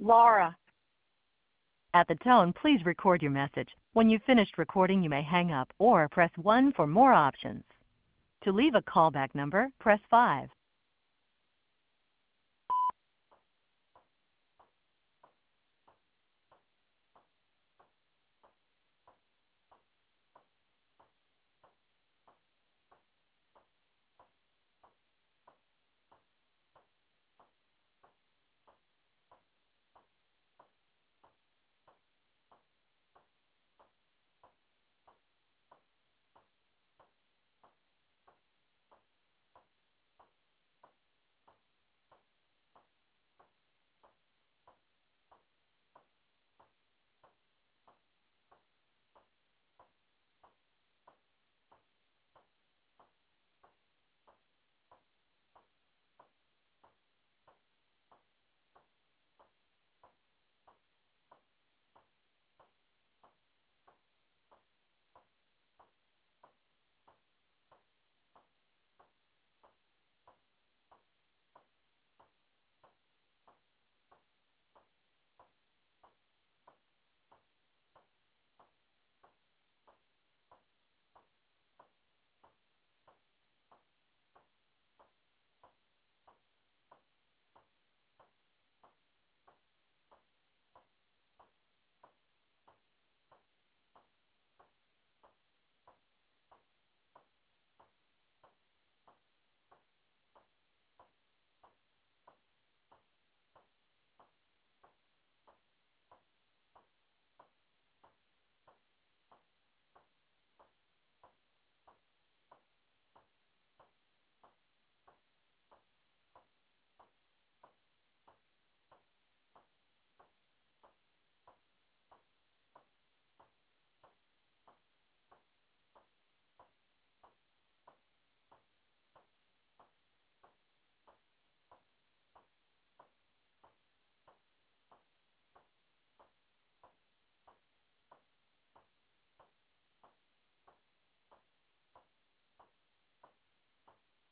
Laura. At the tone, please record your message. When you've finished recording, you may hang up or press 1 for more options. To leave a callback number, press 5.